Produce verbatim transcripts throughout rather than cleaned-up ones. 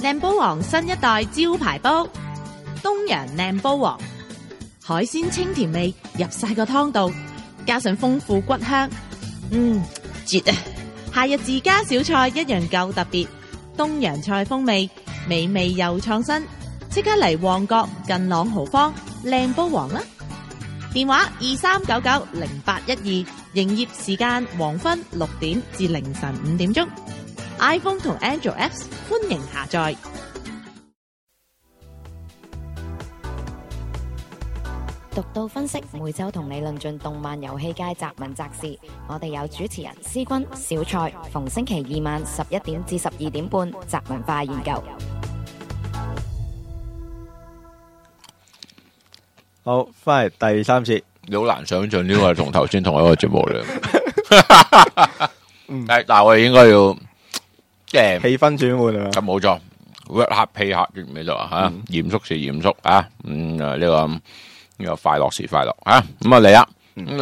靚煲王新一代招牌煲，東洋靚煲王，海鮮清甜味入晒個湯度，加上豐富骨香，嗯，絕啊！夏日自家小菜一樣夠特別，東洋菜風味，美味又創新，即刻嚟旺角近朗豪坊靚煲王啦！電話二三九九零八一二，營業時間黃昏六點至凌晨五點鐘。iPhone 同 Android Apps 歡迎下載。 獨到分析，每周同你論盡動漫遊戲界雜文雜事。我哋有主持人思君、小蔡，逢星期二晚十一點至十二點半，雜文化研究。 好，翻嚟第三節， 你好難想象呢個係同頭先同一個節目嚟。但但係我哋應該要。即係氣氛轉換啊！ 咁冇錯 ，work hard pay hard 記唔記得啊？吓，嚴肅是嚴肅啊！嗯啊，呢個呢個快樂是快樂啊！咁啊嚟啦，呢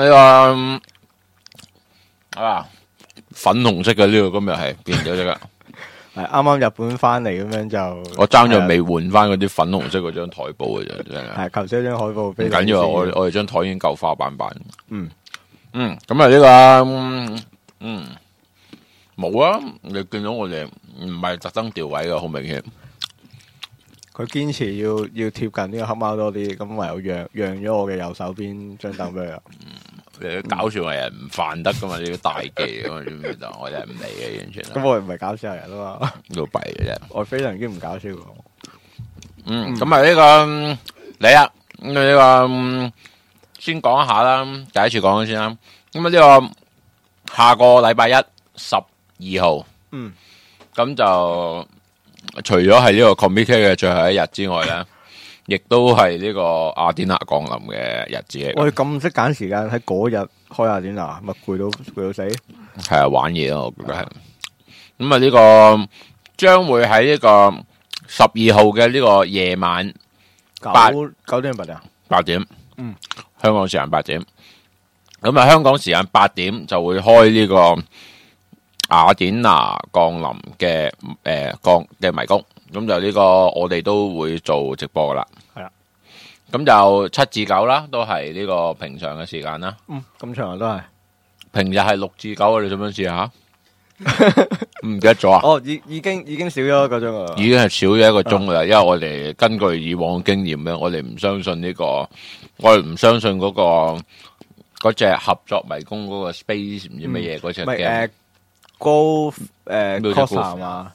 個啊粉紅色嘅呢個今日係變咗色㗎。 係啱啱日本翻嚟咁樣就， 我爭咗未換翻嗰啲粉紅色嗰張台布嘅啫，真係。 係，頭先張海報唔緊要，我我哋張台已經夠花板板。 嗯嗯，咁啊呢個嗯。冇啊！你見到我哋唔係特登調位嘅，好明顯。 佢堅持要要貼近呢個黑貓多啲，咁唯有讓讓咗我嘅右手邊張凳俾佢。 嗯，你搞笑嘅人唔犯得噶嘛？呢啲大忌噶嘛？知唔知道？我哋係唔嚟嘅，完全。咁我哋唔係搞笑人啊嘛， 都弊嘅啫。 我非常之唔搞笑。 嗯，咁啊呢個嚟啊，咁啊呢個先講一下啦，第一次講先啦。咁啊呢個下個禮拜一十。二號， 嗯， 咁就除咗係呢個 committee 嘅最後一日之外咧，亦都係呢個雅典娜降臨嘅日子嚟。 我哋咁識揀時間喺嗰日開雅典娜，咪攰到攰到死。 係啊，玩嘢咯，我覺得係。咁啊，呢個將會喺呢個十二號嘅呢個夜晚八九點八點八點， 嗯， 香港時間八點。咁啊，香港時間八點就會開呢個雅典娜降臨嘅誒降嘅迷宮，咁就呢個我哋都會做直播噶啦。 係啦， 咁就七至九啦，都係呢個平常嘅時間啦。 嗯，咁長都係平日係六至九，你想唔想試下？唔記得咗啊？ 哦，已已經已經少咗一個鐘啦， 已經係少咗一個鐘噶啦，因為我哋根據以往經驗咧，我哋唔相信呢個，我哋唔相信嗰個嗰隻合作迷宮嗰個 space 唔知乜嘢嗰隻 game。 Golf 誒 Coaster 嘛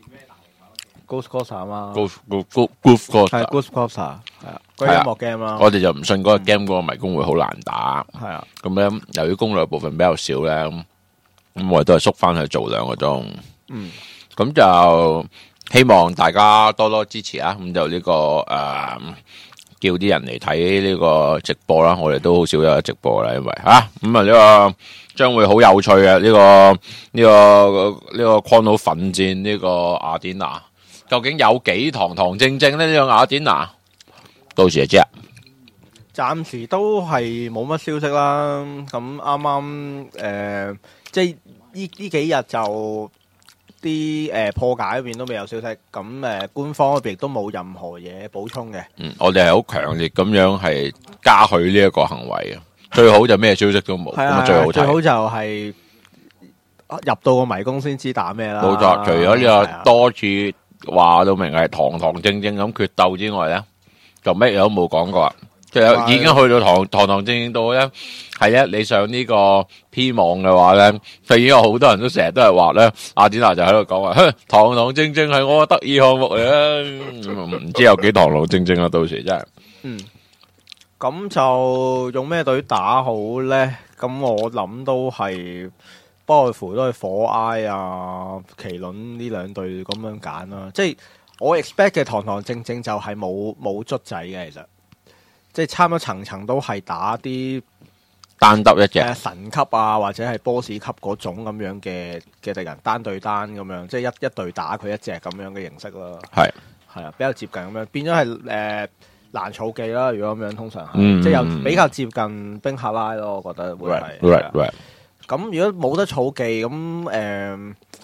，Ghost Coaster 嘛 ，Golf Golf Golf Coaster 係 Ghost Coaster 係啊，嗰音樂 game 啦。 我哋就唔信嗰個 game 嗰個迷宮會好難打。 係啊， 咁咧由於攻略部分比較少咧，咁我哋都係縮翻去做兩個鐘。 嗯， 咁就希望大家多多支持啊！咁就呢、這個誒、呃，叫啲人嚟睇呢個直播啦。我哋都好少有直播啦，因為吓咁啊呢、這個。將會好有趣嘅呢、這個呢、這個呢、這個礦島奮戰呢個雅典娜，究竟有幾堂堂正正呢？呢、這個雅典娜，到時就知。 暫時都係冇乜消息啦。咁啱啱誒，即係呢呢幾日就啲誒、呃、破解嗰邊都未有消息。咁誒、呃、官方嗰邊亦都冇任何嘢補充嘅。 嗯，我哋係好強烈咁樣係嘉許呢一個行為啊！最好就咩消息都冇，咁啊最好睇。 最好就係入到個迷宮先知打咩啦。 冇錯，除咗呢個多次話到明係堂堂正正咁決鬥之外咧，就乜嘢都冇講過。即係已經去到堂堂堂正正到咧，係啊！你上呢個 P 網嘅話咧，就已經有好多人都成日都係話咧，雅典娜就喺度講話，哼，堂堂正正係我嘅得意項目嚟啦。唔知有幾堂堂正正啊？到時真係。嗯。 咁就用咩隊打好咧？咁我諗都係不外乎都係火埃啊、麒麟呢兩隊咁樣揀啦。即係我 expect 嘅堂堂正正就係冇冇卒仔嘅，其實即係差唔多層層都係打啲單得一隻、 呃、神級啊，或者係 boss 級嗰種咁樣嘅嘅敵人單對單咁樣，即係一一隊打佢一隻咁樣嘅形式咯。 係係啊，比較接近咁樣，變咗係誒。難草記啦，如果咁樣通常係， 嗯、 即係又比較接近冰克拉咯，我覺得會係。 Right, right, right. 咁如果冇得草記，咁誒、呃，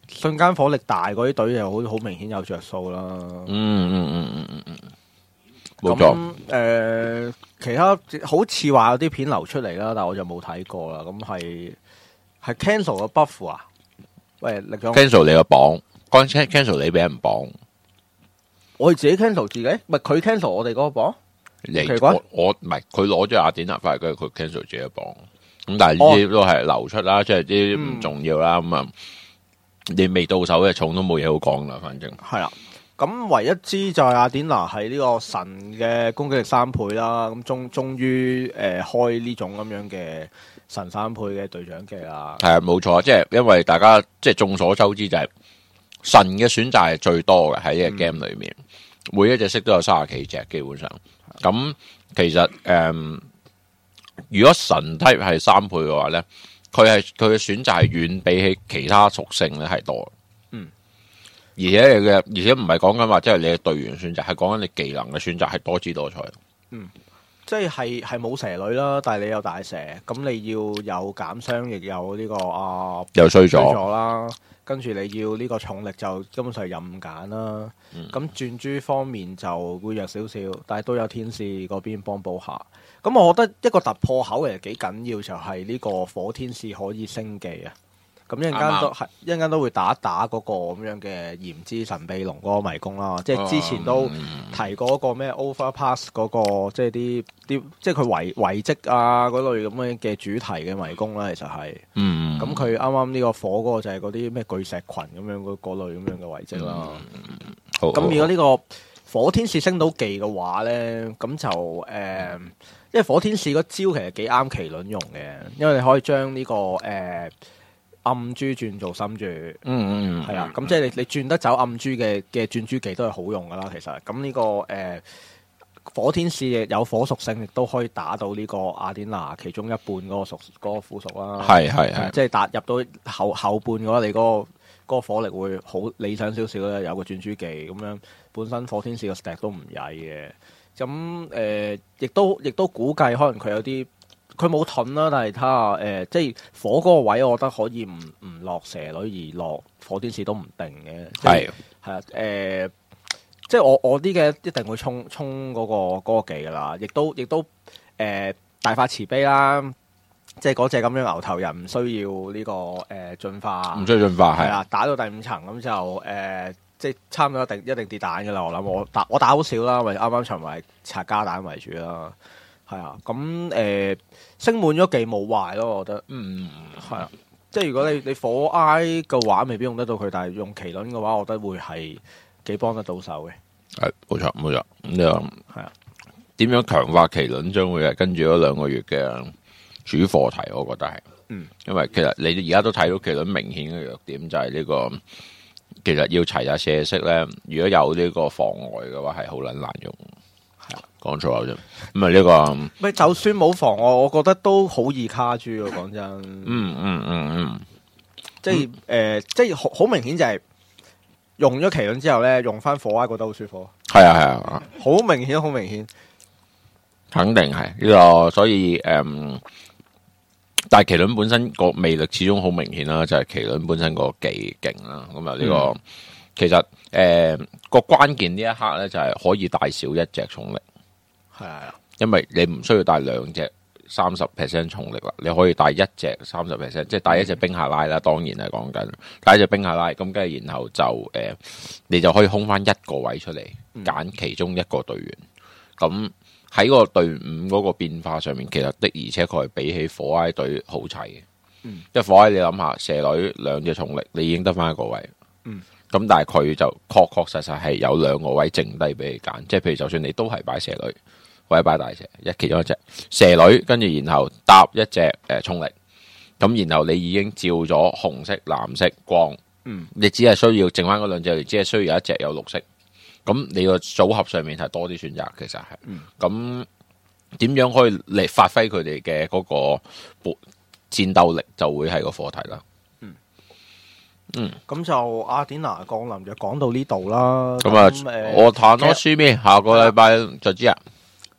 瞬間火力大嗰啲隊又好好明顯有着數啦。 嗯嗯嗯嗯嗯嗯，冇錯。 咁誒、呃，其他好似話有啲片流出嚟啦，但係我就冇睇過啦。咁係係 cancel 個 buff 啊？喂，力咗 cancel 你個榜，講 cancel 你俾人綁， 我哋自己 cancel 自己，唔係佢 cancel 我哋嗰個榜。 你奇怪我我唔係佢攞咗雅典娜翻嚟，跟住佢 cancel 自己個榜。咁但係呢啲都係流出啦，即係啲唔重要啦。咁啊、嗯，你未到手嘅重都冇嘢好講啦，反正係啦。咁唯一支就係雅典娜係呢個神嘅攻擊力三倍啦。咁終終於誒開呢種咁樣嘅神三倍嘅隊長技啦。 係啊，冇錯，即係因為大家即係眾所周知就係神嘅選擇係最多嘅喺呢個 game 裏面，嗯、每一隻色都有三十幾隻基本上。咁其實誒、嗯，如果神 type 係三倍嘅話咧，佢係佢嘅選擇係遠比起其他屬性咧係多。嗯，而且你嘅而且唔係講緊話即係你嘅隊員選擇，係講緊你技能嘅選擇係多姿多彩。 嗯，即係係係冇蛇女啦，但係你有大蛇，咁你要有減傷，亦有呢、這個啊又衰咗啦。跟住你要呢個重力就根本上係任揀啦。咁、嗯、轉珠方面就會弱少少，但係都有天使嗰邊幫補下。咁我覺得一個突破口其實幾緊要，就係呢個火天使可以升技啊。咁一陣間都係一陣間都會打一打嗰個咁樣嘅炎之神秘龍嗰個迷宮啦。即係之前都提過嗰個咩 Overpass 嗰、那個，即係啲啲即係佢遺遺跡啊嗰類咁樣嘅主題嘅迷宮啦。其實係，咁佢啱啱呢個火嗰個就係嗰啲咩巨石群咁樣嗰嗰類咁樣嘅遺跡啦。咁、嗯、如果呢個火天使升到技嘅話咧，咁就誒、呃，因為火天使嗰招其實幾啱麒麟用嘅，因為你可以將呢、這個誒。呃暗珠轉做深珠，嗯嗯，係、嗯、啊，咁即係你你轉得走暗珠嘅嘅轉珠技都係好用噶啦，其實咁呢、這個誒、呃、火天使有火屬性，亦都可以打到呢個雅典娜其中一半嗰個屬嗰、那個副屬啦，係係係，即係打入到後後半嘅話，你嗰、那個嗰、那個火力會好理想少少咧，有個轉珠技咁樣，本身火天使個 stack 都唔曳嘅，咁誒亦都亦都估計可能佢有啲。佢冇盾啦，但係睇下誒，即係火嗰個位，我覺得可以唔唔落蛇女而落火天使都唔定嘅。係係啊，誒、呃，即係我我啲嘅一定會衝衝嗰、嗰個嗰個技噶啦，亦都亦都誒、呃、大發慈悲啦，即係嗰隻咁樣牛頭人唔需要呢、呢個誒、呃、進化，唔需要進化係啦，打到第五層咁就誒、呃，即係差唔多一定一定跌蛋噶啦。我諗我打我打好少啦，咪啱啱場咪拆加蛋為主啦。係啊，咁誒、呃、升滿咗技冇壞咯，我覺得。嗯，係啊，即係如果你你火埃嘅話，未必用得到佢，但係用麒麟嘅話，我覺得會係幾幫得到手嘅。係，冇錯冇錯。咁就係啊，點樣強化麒麟將會係跟住嗰兩個月嘅主課題，我覺得係。嗯，因為其實你而家都睇到麒麟明顯嘅弱點就係呢、這個，其實要齊下射色咧，如果有呢個妨礙嘅話，係好撚難用。講錯咗啫，咁啊呢個，咪就算冇妨礙，我覺得都好易卡住啊！講真，嗯嗯嗯嗯，即係誒、呃，即係好好明顯就係用咗麒麟之後咧，用翻火埃覺得好舒服。係啊係啊，好明顯好明顯，肯定係呢、這個，所以誒、嗯，但係麒麟本身個魅力始終好明顯啦，就係、是、麒麟本身個技勁啦。咁啊呢個、嗯、其實誒個、呃、關鍵呢一刻咧，就係可以帶少一隻重力。係啊，因為你唔需要帶兩隻三十 percent 重力啦，你可以帶一隻三十 percent，即係帶一隻冰下拉啦。當然係講緊帶一隻冰下拉，咁跟住然後就誒、呃，你就可以空翻一個位出嚟，揀其中一個隊員。咁喺個隊伍嗰個變化上面，其實的而且確係比起火埃隊好齊嘅。嗯，即係火埃你諗下，蛇女兩隻重力，你已經得翻一個位。嗯，咁但係佢就確確實實係有兩個位剩低俾你揀，即係譬如就算你都係擺蛇女。或者擺大蛇，一其中一隻蛇女，跟住然後搭一隻誒、呃、衝力，咁然後你已經照咗紅色、藍色光，嗯，你只係需要剩翻嗰兩隻，你只係需要有一隻有綠色，咁你個組合上面係多啲選擇，其實係，咁點、嗯、樣可以嚟發揮佢哋嘅嗰個戰鬥力，就會係個課題啦。嗯，嗯，咁就雅典娜降臨就講到呢度啦。咁啊，我談多書面，下個禮拜就知啊。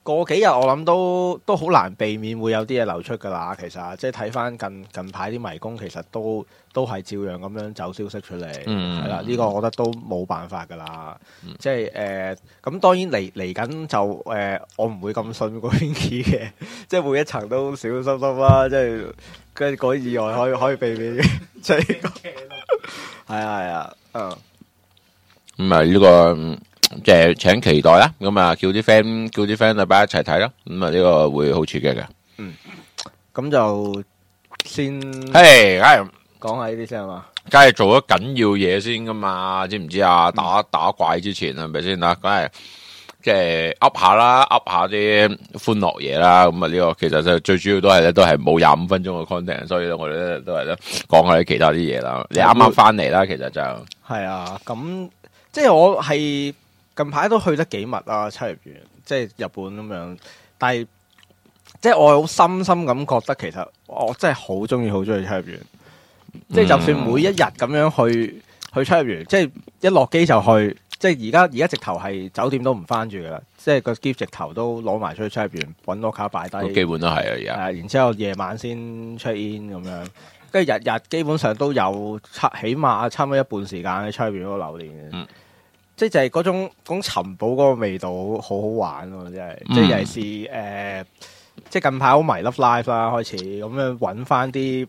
過幾日我諗都都好難避免會有啲嘢流出㗎啦。其實即係睇翻近近排啲迷宮，其實都都係照樣咁樣走消息出嚟，係啦、嗯。呢、呢個我覺得都冇辦法㗎啦。嗯、即係誒咁當然嚟嚟緊就誒、呃，我唔會咁信嗰邊嘅，即係每一層都小心心啦。即係跟住嗰啲意外可以可以避免嘅，即係係啊係啊，嗯。 咁啊呢個。即係請期待啦，咁啊叫啲 friend 叫啲 friend 禮拜一齊睇啦，咁啊呢個會好刺激嘅。 嗯，咁就先， 嘿，係講下呢啲先係嘛， 梗係做咗緊要嘢先噶嘛，知唔知啊？打打怪之前係咪先啊？梗係即係 up 下啦 ，up 下啲歡樂嘢啦。咁啊呢個其實就最主要都係咧，都係冇廿五分鐘嘅 content，所以咧我哋咧都係咧講下啲其他啲嘢啦。你啱啱翻嚟啦，其實就係啊，咁即係我係。近排都去得幾密啊，秋葉原，即係日本咁樣。但係即係我好深深咁覺得，其實我真係好中意，好中意秋葉原。嗯、即係就算每一日咁樣去去秋葉原，即係一落機就去。即係而家而家直頭係酒店都唔翻住噶啦，即係個機直頭都攞埋出去秋葉原，揾攞卡擺低。 基本都係啊，而家。 係，然之後夜晚先 check in 咁樣，跟住日日基本上都有差，起碼差唔多一半時間喺秋葉原嗰度留連嘅。嗯即係就係嗰種嗰種尋寶嗰個味道，好好玩咯！真係，嗯、即係尤其是誒、呃，即係近排好迷 Love Live 啦，開始咁樣揾翻啲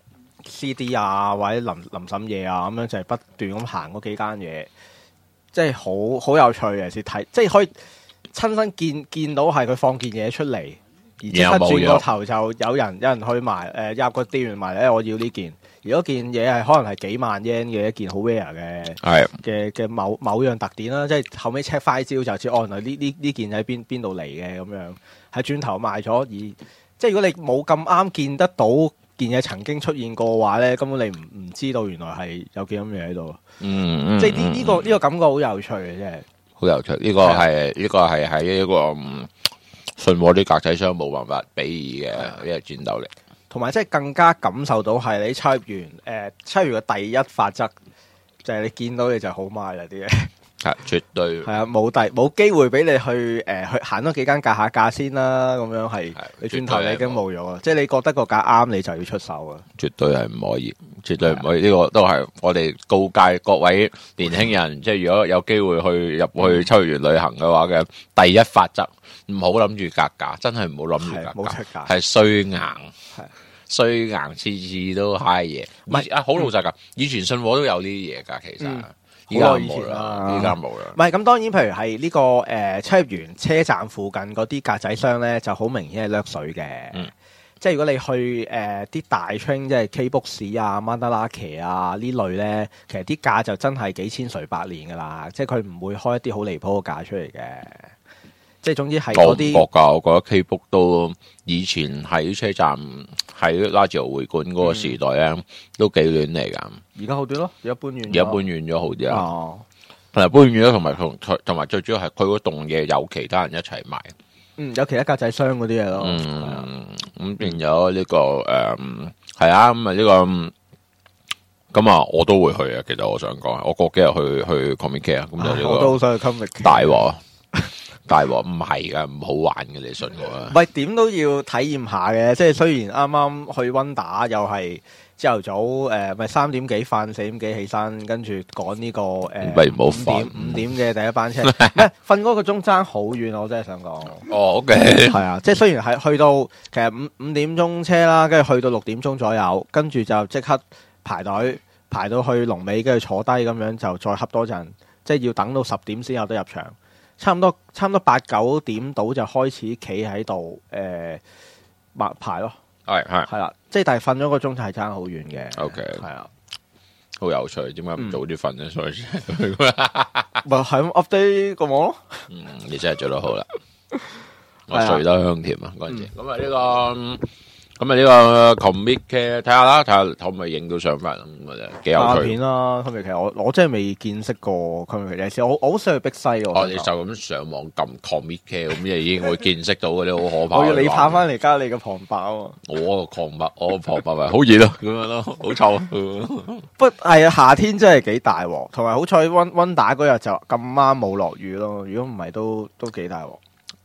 C D 啊，或者林林沈嘢啊，咁樣就係不斷咁行嗰幾間嘢，即係好好有趣嘅，是睇即係可以親身見見到係佢放件嘢出嚟，而即刻轉個頭就有人有人去埋誒入個店員埋咧，我要呢件。如果件嘢係可能係幾萬 yen 嘅一件好 rare 嘅，係嘅嘅某某樣特點啦，即係後尾 check 翻招就知，哦，原來呢呢呢件喺邊邊度嚟嘅咁樣，係轉頭賣咗。而即係如果你冇咁啱見得到件嘢曾經出現過嘅話咧，根本你唔唔知道原來係有件咁嘢喺度。嗯，嗯，即係呢呢個呢、呢個感覺好有趣嘅，真係好有趣。呢、呢個係呢、呢個係喺一個信和啲格仔商冇辦法比擬嘅呢個戰鬥力。 同埋即係更加感受到係你秋葉原誒秋葉原嘅第一法則就係、是、你見到你就好賣啦啲嘢， 係絕對係啊，冇第冇機會俾你去誒、呃、去行多幾間價下價先啦，咁樣係你轉頭你已經冇咗啊！即係你覺得個價啱你就要出手啊！ 絕對係唔可以，絕對唔可以。呢、這個都係我哋告誡各位年輕人，即係如果有機會去入去秋葉原旅行嘅話嘅第一法則，唔好諗住格價，真係唔好諗住格價，係衰硬。衰硬，次次都嗨嘢，唔係啊！好老實噶，以前信和都有呢啲嘢噶，其實而家冇啦，而家冇啦。 唔係咁，當然，譬如係呢、這個誒秋葉原車站附近嗰啲格仔商咧，就好明顯係掠水嘅。嗯、即係如果你去誒啲、呃、大 train，即係 K-Box 啊、Mandarake 啊呢類咧，其實啲價就真係幾千隨百年噶啦，即係佢唔會開一啲好離譜嘅價出嚟嘅。即係總之係嗰啲， 我覺㗎，我覺得 K-Book 都以前喺車站喺拉治奧會館嗰個時代咧，嗯、都幾亂嚟㗎。 而家好啲咯，而家搬遠， 而家搬遠咗好啲啦。 哦， 同埋搬遠咗，同埋同同埋最主要係佢嗰棟嘢有其他人一齊買。 嗯，有其他格仔箱嗰啲嘢咯。 嗯，咁變咗呢個誒係啊，咁啊呢個咁啊，我都會去啊。其實我想講，我過幾日去去 Comic Care 咁就呢個， 我都好想去 Comic Care。 大鑊。大鑊唔係噶，唔好玩嘅，你信我啊！ 唔係點都要體驗下嘅，即係雖然啱啱去溫打又係朝頭早誒，咪三點幾瞓，四點幾起身，跟住趕呢個誒五點五點嘅第一班車，咩瞓嗰個鐘爭好遠，我真係想講。 哦，OK， 係啊，即係雖然係去到其實五五點鐘車啦，跟住去到六點鐘左右，跟住就即刻排隊排到去龍尾，跟住坐低咁樣就再恰多陣，即係要等到十點先有得入場。差唔多，差唔多八九點到就開始企喺度，誒、呃，排排咯， 係係係啦，即係但係瞓咗個鐘就係爭好遠嘅。 OK， 係啊， 好有趣，點解唔早啲瞓咧？所以咪係咁 update 個網咯。 嗯，你真係做得好啦，我睡得香甜啊嗰陣時。咁啊呢個。咁啊呢個 Comic Care 睇下啦，睇下可唔可以影到相翻咁啊，幾有趣。 片啦，Comic Care我我真係未見識過 Comic Care，我我好想去碧西喎。 哦，你就咁上網撳 Comic Care 咁，就已經會見識到嗰啲好可怕。 我要你拍翻嚟加你嘅旁白啊！ 我個旁白，我個旁白咪好熱咯，咁樣咯，好臭。 不係啊，夏天真係幾大鑊，同埋好彩溫溫打嗰日就咁啱冇落雨咯。如果唔係都都幾大鑊。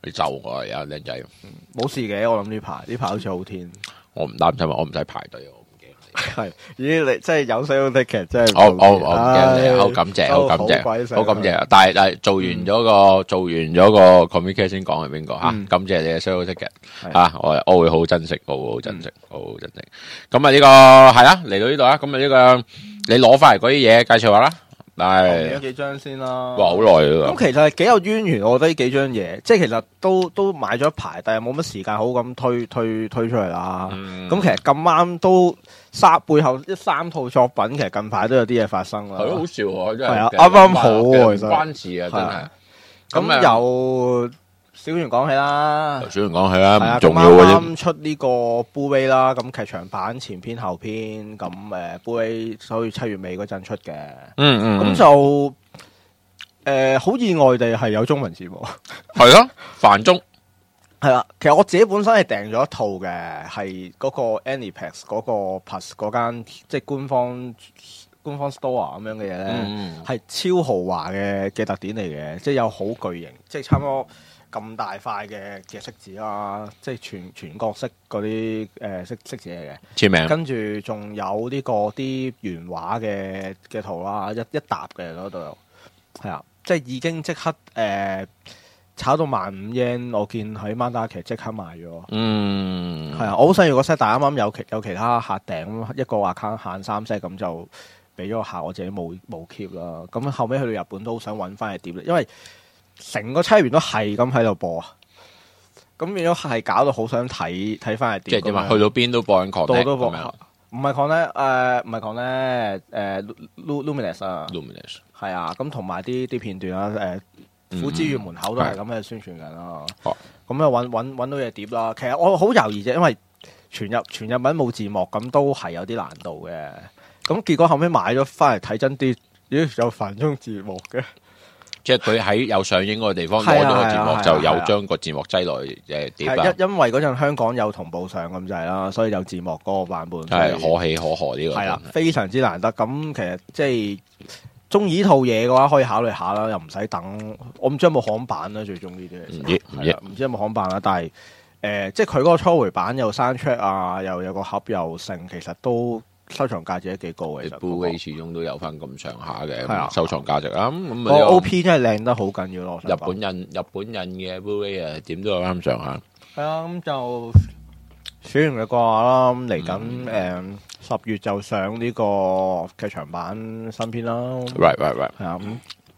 你就我而家靚仔， 冇事嘅，我諗呢排呢排好似好天。 我唔擔心啊，我唔使排隊，我唔驚。 係，咦你真係有 sale ticket 真係。 我我我唔驚你，好感謝，好感謝，好感謝。但係但係做完咗個做完咗個 communication 先講係邊個吓？感謝你嘅 sale ticket 吓，我我會好珍惜，我會好珍惜，好好珍惜。咁啊呢個係啦，嚟到呢度啦，咁啊呢個你攞翻嚟嗰啲嘢介紹下啦。係， 幾張先啦。 哇，好耐啦。 咁其實係幾有淵源，我覺得呢幾張嘢，即係其實都都買咗一排，但係冇乜時間好咁推推推出嚟啦。咁、嗯、其實咁啱都三背後一三套作品，其實近排都有啲嘢發生啦。 係咯，好笑喎，真係。 係啊，啱啱好喎，其實。 關事啊，真係。 咁由小圓講起啦， 小圓講起啦，唔重要嘅啫。啱啱出呢個 Blu-ray 啦，咁劇場版前篇後篇，咁誒 Blu-ray 所以七月尾嗰陣出嘅。 嗯嗯。 咁就誒好意外地係有中文字幕。 係咯，繁中。 係啦，其實我自己本身係訂咗一套嘅，係嗰個 Aniplex 嗰個 Plus 嗰間即係官方官方 store 咁樣嘅嘢咧，係、嗯、超豪華嘅嘅特典嚟嘅，即係有好巨型，即係差唔多咁大塊嘅嘅色紙啦，即係全全角色嗰啲誒色色紙嚟嘅簽名，跟住仲有呢個啲原畫嘅嘅圖啦，一一沓嘅嗰度有，係啊，即係已經即刻誒。呃炒到萬五 yen， 我見喺 Mandarake 即刻賣咗。嗯，係啊，我好想要個 set， 但係啱啱有其有其他客訂，一個 account 限三 set，咁就俾咗個客，我自己冇冇 keep 啦。咁後尾去到日本都好想揾翻隻碟，因為成個七月都係咁喺度播啊。咁變咗係搞到好想睇睇翻隻碟。即係點啊？去到邊都播緊 Connect 都播。唔係 Connect，誒唔係 Connect，誒 Luminous 啊。Luminous 係啊，咁同埋啲啲片段啊，誒、呃。虎之穴門口都係咁嘅宣傳緊啦，咁啊揾揾揾到嘢碟啦。其實我好猶豫啫，因為全日全日文冇字幕，咁都係有啲難度嘅。咁結果後尾買咗翻嚟睇真啲，咦有繁中字幕嘅， 即係佢喺有上映嗰個地方攞到個字幕，就有將個字幕擠落誒碟啦。 因因為嗰陣香港有同步上咁滯啦，所以有字幕嗰個版本係可喜可賀呢個係啦，非常之難得。咁其實即係。中意呢套嘢嘅話，可以考慮下啦，又唔使等。我唔知有冇巷版啦，最中意啲嘢。唔知唔知，唔知有冇巷版啦。但係誒、呃，即係佢嗰個初回版又 soundtrack 啊，又有個盒又剩，其實都收藏價值都幾高嘅。 Blu-ray 始終都有翻咁上下嘅收藏價值啊。咁個 O P 真係靚得好緊要咯。 日本印日本印嘅 Blu-ray 啊，點都有翻咁上下。 係啊，咁就選完嘅掛啦。咁嚟緊誒。十月就上呢個劇場版新片啦 ，right right right， 係啊，咁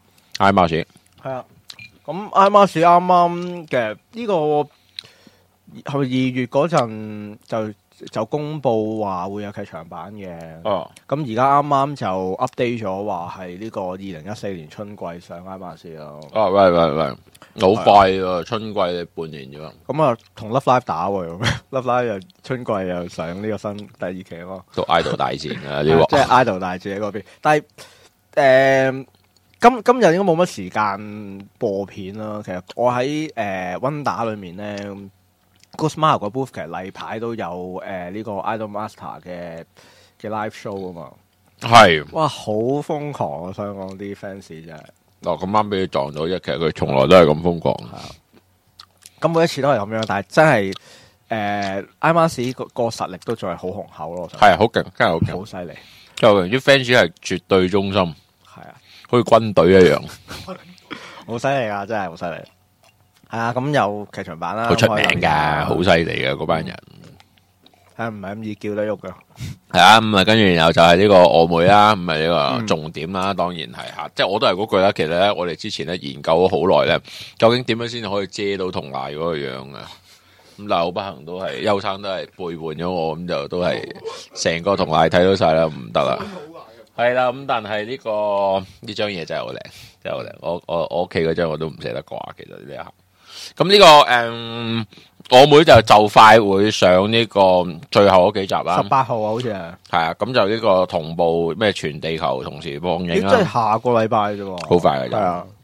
IMAX 係啊，咁 IMAX 啱啱嘅呢個係咪二月嗰陣就就公佈話會有劇場版嘅，哦，咁而家啱啱就 update 咗話係呢個二零一四年春季上 IMAX 咯， 哦，right right right。好快喎，春季半年啫嘛。 咁啊，同 Love Live 打喎，Love Live 又春季又上呢個新第二期咯。 都 idol 大戰啊，呢個即係 idol 大戰喺嗰邊。但係誒、呃，今今日應該冇乜時間播片啦。其實我喺誒 Wonder 裏面咧 ，Ghost Smile 個 booth 其實例牌都有誒呢、呃這個 Idol Master 嘅嘅 live show 啊嘛。係。哇，好瘋狂啊！香港啲 fans 真係。 哦，咁啱俾佢撞到，一其實佢從來都係咁瘋狂。係啊， 咁每一次都係咁樣，但係真係誒 ，IMAX 個個實力都仲係好雄厚咯。 係啊，好勁，真係好勁， 好犀利。 就啲 fans 係絕對忠心， 係啊， 好似軍隊一樣， 好犀利啊！真係好犀利。係啊，咁有劇場版啦， 好出名噶，好犀利嘅嗰班人。 係唔係咁易叫得喐噶？ 係啊，咁啊，跟住然後就係呢個曖昧啦，咁啊呢個重點啦，當然係吓，即係我都係嗰句啦。其實咧，我哋之前咧研究咗好耐咧，究竟點樣先可以遮到同賴嗰個樣啊？咁但係好不幸都係，邱生都係背叛咗我，咁就都係成個同賴睇到晒啦，唔得啦。係啦，咁但係呢個呢張嘢真係好靚，真係好靚。我我我屋企嗰張我都唔捨得掛，其實呢一下。咁呢、這個誒、嗯，我妹就就快會上呢個最後嗰幾集啦。 十八號啊，好似係。係啊，咁就呢個同步咩全地球同時放映啦。 即係下個禮拜啫喎。 好快嘅啫。係啊，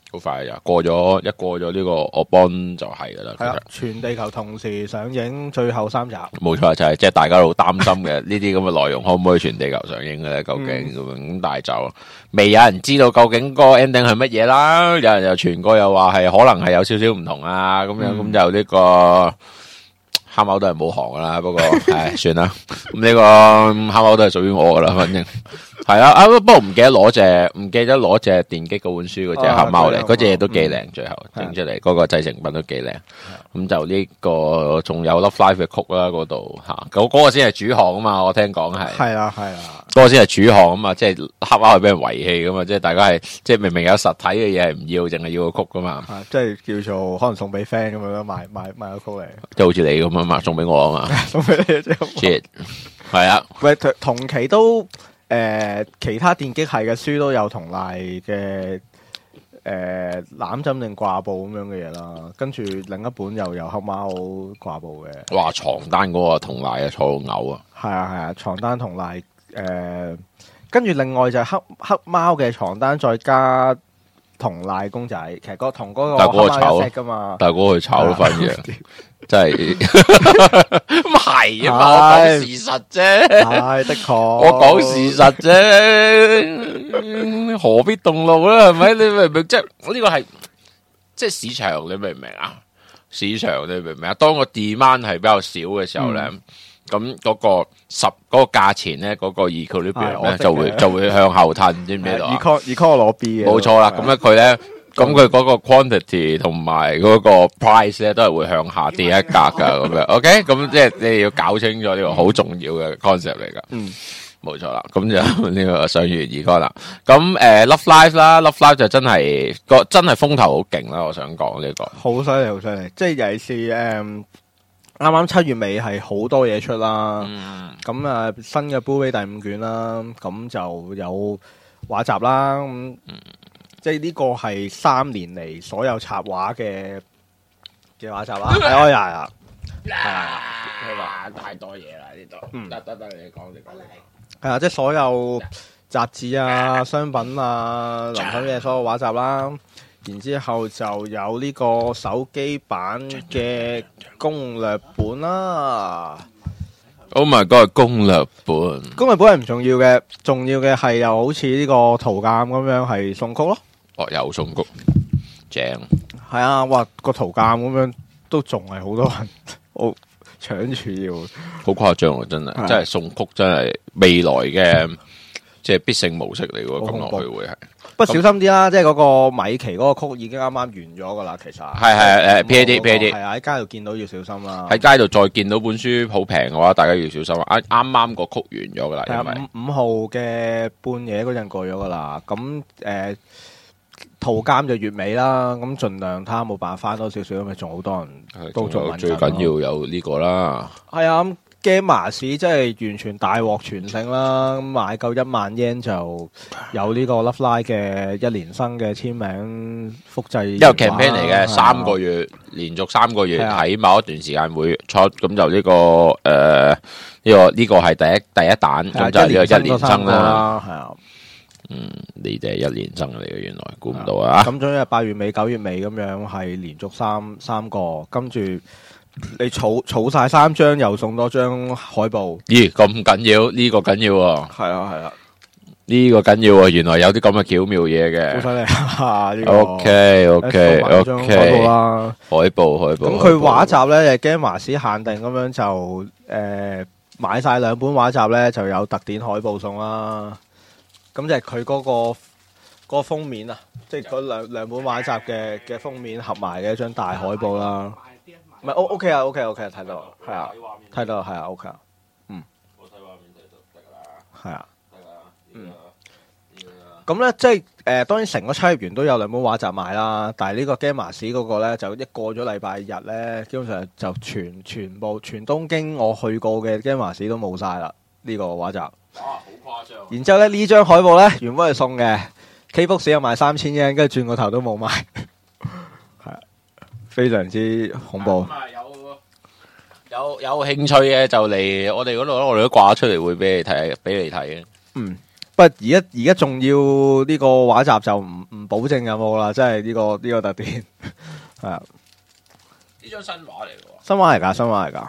好快就過咗一過咗呢個我邦就係噶啦。 係啊，全地球同時上映最後三集。 冇錯，就係即係大家都好擔心嘅呢啲咁嘅內容，可唔可以全地球上映嘅咧？究竟咁樣咁，但係就未有人知道究竟個 ending 係乜嘢啦。有人又傳過又話係可能係有少少唔同啊，咁樣咁、嗯、就呢、這個黑貓都係冇行噶啦。不過唉，算啦。咁呢個黑貓都係屬於我噶啦，反正。係啦，啊不過唔記得攞隻，唔記得攞隻電擊嗰本書嗰隻黑貓嚟，嗰隻嘢都幾靚，最後整出嚟嗰個製成品都幾靚。咁就呢個仲有 Love Live 嘅曲啦，嗰度吓，嗰嗰個先係主項啊嘛，我聽講係。係啊係啊，嗰個先係主項啊嘛，即係黑貓係俾人遺棄噶嘛，即係大家係即係明明有實體嘅嘢係唔要，淨係要個曲噶嘛。即係叫做可能送俾 friend 咁樣咯，買買買個曲嚟。即係好似你咁啊嘛，送俾我啊嘛，送俾你即係。係啊，喂，同期都。誒、呃，其他電擊系嘅書都有同賴嘅誒攬枕定掛布咁樣嘅嘢啦，跟住另一本又有黑貓掛布嘅。哇，床單嗰個同賴啊，坐到嘔啊！係啊係啊，床單同賴誒，跟住另外就係黑黑貓嘅床單再加同賴公仔，其實個同嗰個黑貓一 set 噶嘛，但係嗰個去炒咗份嘢。真係咁係啊嘛，我講事實啫，係的確，我講事實啫，何必動怒咧？係咪？你明唔明？即係呢個係即係市場，你明唔明啊？市場你明唔明啊？當個 demand 係比較少嘅時候咧，咁嗰、嗯、個十嗰、嗰個價錢咧，嗰、嗰個 equilibrium 咧就會就會向後褪，知唔知道啊 ？econ econ 攞 B 嘅，冇錯啦。咁咧佢咧。咁佢嗰個 quantity 同埋嗰個 price 咧，都係會向下跌一格噶咁樣。OK，咁即係你哋要搞清楚呢個好重要嘅 concept 嚟噶。嗯，冇錯啦。咁就呢個上月二哥啦。咁誒、呃、，Love Live 啦 ，Love Live 就真係個真係風頭好勁啦。我想講呢、這個，好犀利，好犀利。即係尤其是誒，啱啱七月尾係好多嘢出啦。咁、嗯、啊，新嘅 Blu-ray 第五卷啦，咁就有畫集啦。咁、嗯。即係呢個係三年嚟所有插畫嘅嘅畫集啦，係啊係啊，係啊，太多嘢啦呢度，嗯，得得得，你講你講，係啊，即係所有雜誌啊、商品啊、臨手嘅所有畫集啦，然之後就有呢個手機版嘅攻略本啦。Oh my god！攻略本，攻略本係唔重要嘅，重要嘅係又好似呢個圖鑑咁樣係送曲咯。哦，有送曲，正。係啊，哇個圖鑑咁樣都仲係好多人好搶住要，好誇張啊！真係，真係送曲真係未來嘅即係必勝模式嚟喎。咁落去會係。不過小心啲啦，即係嗰個米奇嗰個曲已經啱啱完咗噶啦，其實係係誒 P A D P A D 係啊，喺街度見到要小心啦。喺街度再見到本書好平嘅話，大家要小心啊！啱啱啱個曲完咗噶啦，因為五五號嘅半夜嗰陣過咗噶啦。咁誒，圖鑑就月尾啦，咁盡量睇下冇辦法翻多少少，因為仲好多人都做緊。最緊要有呢個啦。係啊。Gamma 市真係完全大獲全勝啦！咁買夠一萬 yen 就有呢個 Love Live 嘅一年生嘅簽名複製，一個 campaign 嚟嘅，三個月連續三個月喺某一段時間會出，咁就呢、這個誒呢、呃這個呢、這個係第一第一彈，咁就係呢個一年生啦。係啊，嗯，你哋係一年生嚟嘅，原來估唔到啊！咁總之係八月尾九月尾咁樣係連續三三個，跟住。你儲儲晒三張，又送多張海報。咦，咁緊要？呢、這個緊要喎。係啊，係啊，呢、這個緊要喎。原來有啲咁嘅巧妙嘢嘅。好犀利啊！呢、這個。O K O K O K。海報啦，海報海報。咁佢畫集咧，就 Gamma 市限定咁樣就誒、呃、買晒兩本畫集咧，就有特典海報送啦。咁就係佢嗰個嗰、那個封面啊，即係嗰兩兩本畫集嘅嘅封面合埋嘅一張大海報啦。唔係 O O K 啊 O K O K 睇到係啊睇到係啊 O K 啊嗯我睇畫面睇到得噶啦係啊得噶嗯咁咧即係誒、呃、當然成個七月園都有兩本畫集賣啦，但係呢個 Gamma 市嗰個咧就一過咗禮拜日咧，基本上就全全部全東京我去過嘅 Gamma 市都冇晒啦呢個畫集啊好誇張。然之後咧呢張海報咧原本係送嘅 K book 市又賣三千yen，跟住轉個頭都冇賣。非常之恐怖。有有有興趣嘅就嚟我哋嗰度，我哋都掛出嚟會俾你睇，俾你睇嘅。嗯， 不過而家而家仲要呢個畫集就唔唔保證有冇啦，即係呢個呢、個特典係啊。 呢張新畫嚟嘅， 新畫嚟㗎，新畫嚟㗎。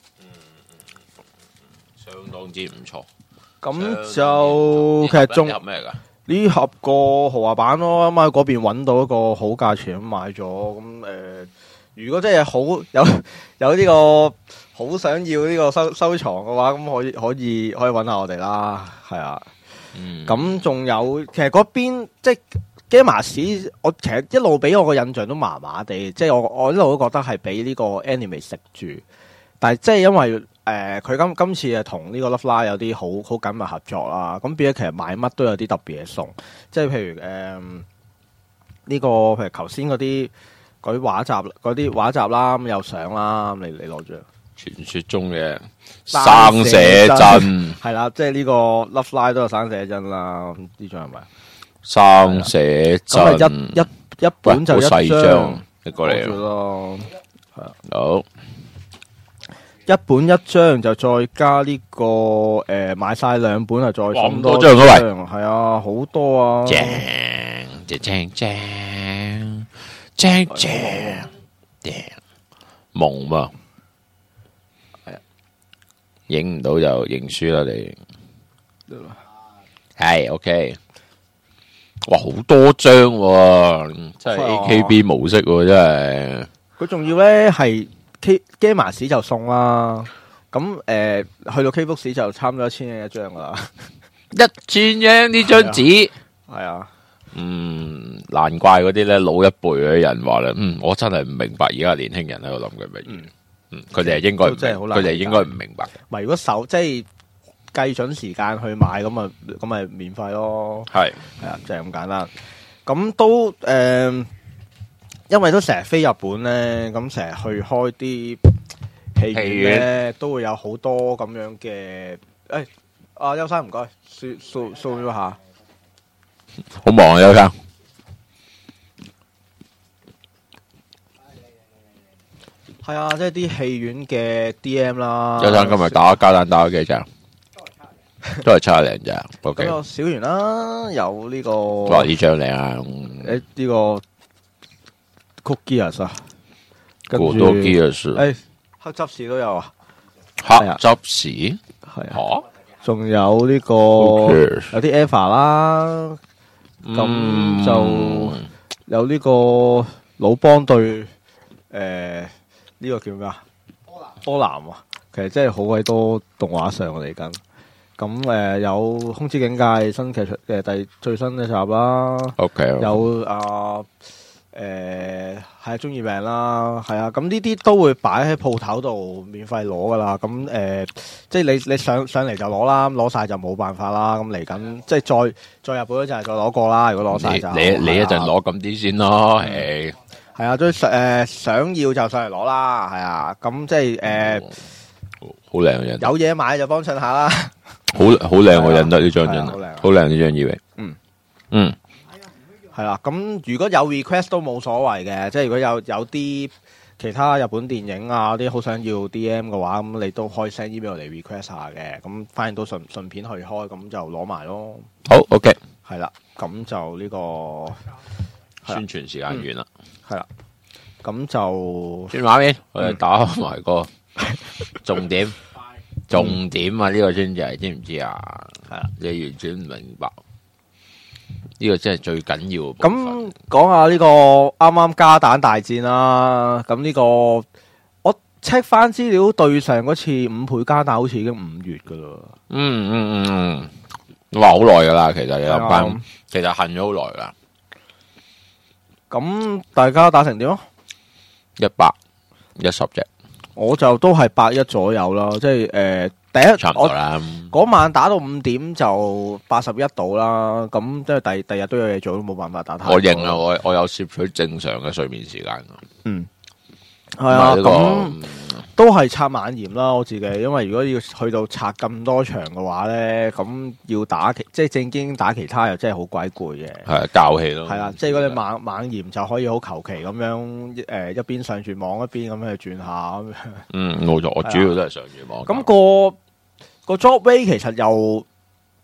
相當之唔錯。 咁就其實仲入咩㗎？ 呢盒個豪華版咯，咁喺嗰邊揾到一個好價錢咁買咗。咁誒、呃，如果真係好有有呢個好想要呢個收收藏嘅話，咁可以可以可以揾下我哋啦。係啊。咁仲、嗯、有其實嗰邊即係 Gamma 史，我其實一路俾我個印象都麻麻地，即係我我一路都覺得係俾呢個 anime 食住。但係即係因為誒佢今今次係同呢個 Love Live 有啲好好緊密合作啦，咁變咗其實買乜都有啲特別嘢送，即係譬如誒呢、呃這個譬如頭先嗰啲嗰啲畫集嗰啲畫集啦，咁有相啦，咁你你攞住傳說中嘅生寫真係啦，即係呢個 Love Live 都有生寫真啦，呢張係咪生寫真？ 咁啊一一一本就一張， 一個嚟咯，係啊， 好。 一本一張就再加呢、這個誒、呃、買晒兩本啊，再送多張嗰張，係啊，好多啊， 正正正正正正夢嘛，係啊，影唔到就認輸啦你，係 OK，哇好多張喎，真係 A K B 模式喎，真係， 佢仲要咧係。K Gamma 史就送啦，咁誒、呃、去到 K book 史就差唔多一千一張噶啦， 一千英呢張紙， 係啊， 嗯，難怪嗰啲咧老一輩嗰啲人話咧，嗯，我真係唔明白而家年輕人喺度諗緊乜嘢，嗯，佢哋係應該唔明，佢哋應該唔明白。 咪如果手即係計準時間去買咁啊，咁咪免費咯，係係啊，就係、是、咁簡單。咁都誒。呃因為都成日飛日本咧，咁成日去開啲戲院咧，都會有好多咁樣嘅。誒，阿邱生唔該，掃掃掃咗下。 好忙啊，邱生。 係啊，即係啲戲院嘅 D M 啦。 邱生今日打加蛋打咗幾隻？都係七廿零隻。咁有小圓啦，有呢個。 哇！呢張靚啊！ 誒，呢個。Cookies 啊，跟住誒黑執事都有啊， 黑執事係啊，仲有呢個有啲 Eva 啦，咁就有呢個老幫對誒呢個叫咩啊？柯南啊，其實真係好鬼多動畫上嚟緊，咁誒有《空之境界》新劇出嘅第最新一集啦 ，OK， 有啊。誒係啊，中意命啦，係啊，咁呢啲都會擺喺鋪頭度免費攞噶啦。咁誒、呃，即係你你上上嚟就攞啦，攞晒就冇辦法啦。咁嚟緊即係再再日本嗰陣再攞過啦。如果攞晒就你你，你一陣攞咁啲先咯。係係啊，最誒、呃、想要就上嚟攞啦。係啊，咁即係誒好靚嘅印， 有嘢買就幫襯下啦。 好好靚我印得呢張真，好靚呢張以為嗯嗯。 係啦，咁如果有 request 都冇所謂嘅，即係如果有有啲其他日本電影啊啲好想要 D M 嘅話，咁你都可以 send email 嚟 request 下嘅，咁反正都順順便去開，咁就攞埋咯。 好 OK， 係啦，咁就呢、這個宣傳時間完啦， 係啦、嗯，咁就轉畫面，我哋打開埋個重點，重點啊！呢、這個先至係知唔知啊？係啦，你完全唔明白。呢個真係最緊要嘅。咁講下呢個啱啱加蛋大戰啦。咁呢個我 check 翻資料，對上嗰次五倍加蛋好似已經五月噶啦。 嗯嗯嗯嗯，話好耐噶啦，其實有班，嗯、其實恨咗好耐啦。 咁大家打成點啊？ 一百一十隻， 我就都係百一左右啦。即係誒。呃第一， 差唔多啦。 嗰晚打到五點就八十一度啦，咁即係第第日都有嘢做，都冇辦法打太多。 我認啦，我我有攝取正常嘅睡眠時間。嗯， 係啊，咁都係刷晚炎啦，我自己，因為如果要去到刷咁多場嘅話咧，咁要打其即係正經打其他又真係好鬼攰嘅。係教氣咯。 係啦，即係如果你晚晚炎就可以好求其咁樣誒，一邊上住網一邊咁樣去轉下咁樣。 嗯，冇錯，我主要都係上住網。 咁個個 job way 其實又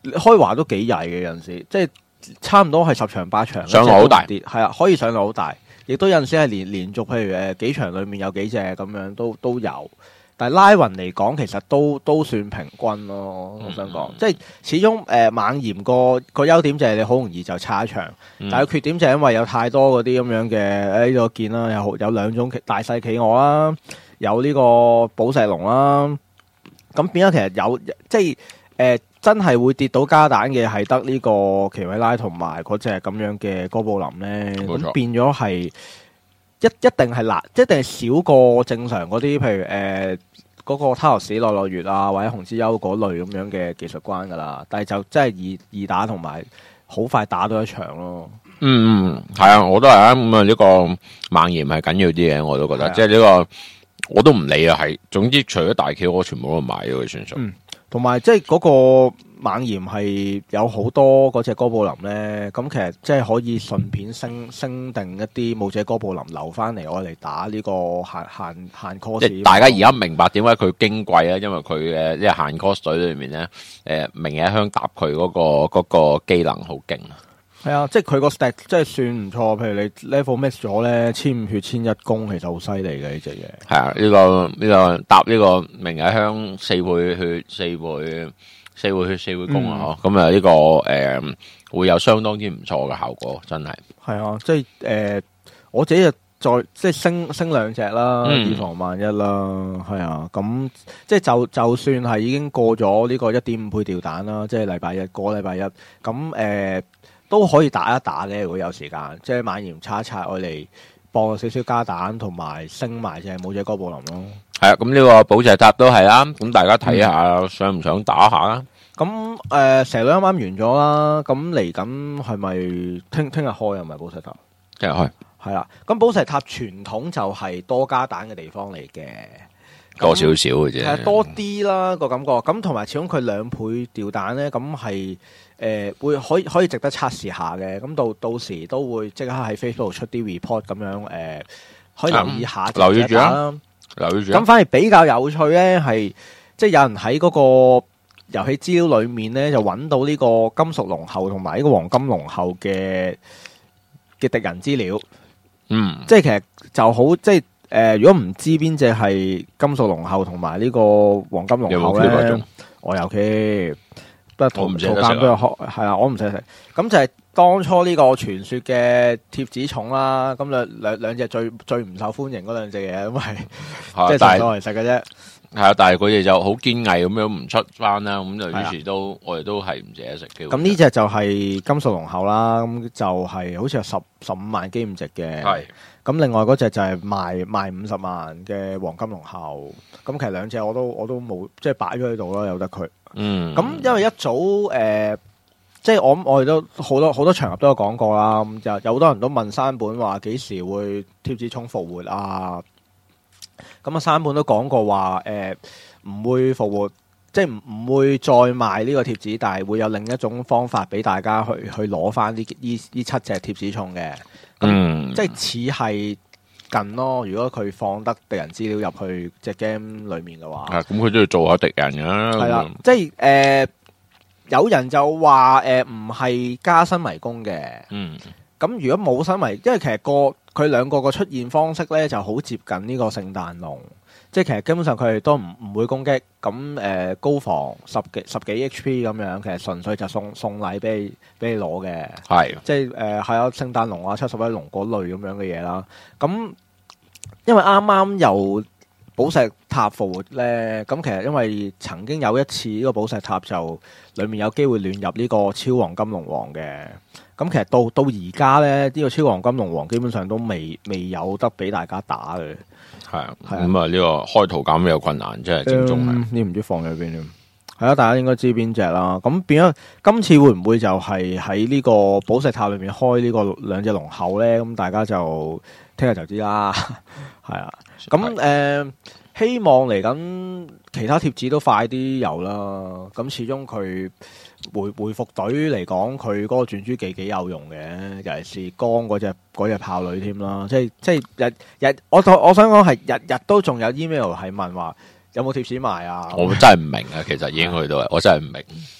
開華都幾曳嘅有陣時，即係差唔多係十場八場上落好大， 係啊，可以上落好大，亦都有陣時係連連續，譬如誒幾場裡面有幾隻咁樣都都有。但係拉勻嚟講，其實都都算平均咯。我想講，嗯、即係始終誒、呃、猛鹽個個優點就係你好容易就差一場，嗯、但係缺點就係因為有太多嗰啲咁樣嘅誒呢個見啦，有有兩種大細企鵝啦，有呢個寶石龍啦，咁變咗其實有即係誒、呃、真係會跌到加蛋嘅係得呢個奇偉拉同埋嗰隻咁樣嘅哥布林咧，咁冇錯變咗係。一一定係難，一定係少過正常嗰啲，譬如誒嗰、呃那個塔羅士內內月啊，或者紅之優嗰類咁樣嘅技術關噶啦。但係就真係易易打，同埋好快打到一場咯。 嗯嗯，係啊，我都係啊。咁啊，呢個猛鹽係緊要啲嘅，我都覺得。即係呢個我都唔理啊，係總之除咗大 Q，我全部都買咗佢算數。嗯， 同埋即係嗰個猛鹽係有好多嗰隻哥布林咧，咁其實即係可以順便升升定一啲冇隻哥布林留翻嚟，我嚟打呢個限限限 cost。即係大家而家明白點解佢矜貴啊？因為佢嘅即係限 cost 隊裏面咧，誒明野香搭佢嗰個嗰個機能好勁啊！ 係啊，即係佢個 stack 即係算唔錯。譬如你 level max 咗咧，千五血千一攻，其實好犀利嘅呢隻嘢。係啊，呢個呢個搭呢個明野香四倍血四倍。四會血四會攻啊！咁啊呢個誒、呃、會有相當之唔錯嘅效果，真係。 係啊，即係誒、呃、我自己就再即係升升兩隻啦， 嗯、 以防萬一啦。係啊，咁即係就就算係已經過咗呢個一點五倍掉蛋啦，即係禮拜一過禮拜一，咁誒、呃、都可以打一打嘅。如果有時間，即係買鹽擦一擦，我嚟博少少加蛋，同埋升埋隻冇隻哥布林咯。 係啊，咁呢個寶石塔都係啦。咁大家睇下、嗯、想唔想打下啊？ 咁誒，蛇女啱啱完咗啦，咁嚟緊係咪聽聽日開啊？唔係寶石塔， 聽日開係啦。咁寶石塔傳統就係多加蛋嘅地方嚟嘅， 多少少嘅啫， 係多啲啦個感覺。咁同埋始終佢兩倍掉蛋咧，咁係誒會可以可以值得測試下嘅。咁到到時都會即刻喺 Facebook 出啲 report 咁樣誒、呃，可以留意下、嗯、 留意住啦，留意住。 咁反而比較有趣咧，係即係有人喺嗰、嗰個遊戲資料裏面咧，就揾到呢個金屬龍后同埋呢個黃金龍后嘅嘅敵人資料。嗯，即係其實就好，即係誒、呃，如果唔知邊隻係金屬龍后同埋呢個黃金龍后咧，我有 keep，不過圖圖鑑都有學，係啦，我唔使食。咁就係當初呢個傳說嘅貼紙蟲啦，咁兩兩兩隻最最唔受歡迎嗰兩隻嘢，因為即係純粹嚟食嘅啫。 係啊，但係佢哋就好堅毅咁樣唔出翻啦，咁就於是都我哋都係唔捨得食嘅。 咁呢隻就係金屬龍后啦，咁就係好似係十十五萬基咁值嘅。係咁，另外嗰隻就係賣賣五十萬嘅黃金龍后。咁其實兩隻我都我都冇即係擺咗喺度啦，由得佢。嗯。咁因為一早誒、呃，即係我我哋都好多好多場合都有講過啦。咁就有好多人都問山本話幾時會貼紙蟲復活啊？咁啊，山本都講過話，誒、呃、唔會復活，即係唔唔會再賣呢個貼紙，但係會有另一種方法俾大家去去攞翻呢呢呢七隻貼紙蟲嘅。嗯，即係似係近咯。如果佢放得敵人資料入去隻 game 裏面嘅話， 咁佢都要做下敵人㗎。 係啦，即係誒、呃、有人就話誒唔係加新迷宮嘅。嗯，咁如果冇新迷，因為其實個。佢兩個個出現方式咧就好接近呢個聖誕龍，即係其實基本上佢哋都唔唔會攻擊，咁誒、呃、高防十幾十幾 H P 咁樣，其實純粹就送送禮俾你俾你攞嘅，係即係誒係有聖誕龍啊、七十一龍嗰類咁樣嘅嘢啦。咁因為啱啱由寶石塔復活咧，咁其實因為曾經有一次呢個寶石塔就裡面有機會亂入呢個超黃金龍王嘅。咁其實到到而家咧，呢、這個超黃金龍王基本上都未未有得俾大家打嘅。係啊，咁啊呢個開圖減有困難，即係正宗係。 你唔知放喺邊添？係啊，大家應該知邊隻啦。咁變咗今次會唔會就係喺呢個寶石塔裏面開呢個兩隻龍后咧？咁大家就聽日就知啦。係啊，咁誒、呃、希望嚟緊其他貼紙都快啲有啦。咁始終佢。回回復隊嚟講，佢嗰個轉珠技幾有用嘅，尤其是剛嗰隻嗰隻炮女添啦。即係即係日日，我我想講係日日都仲有 email 係問話有冇貼士賣啊？ 我真係唔明啊，其實已經去到，我真係唔明。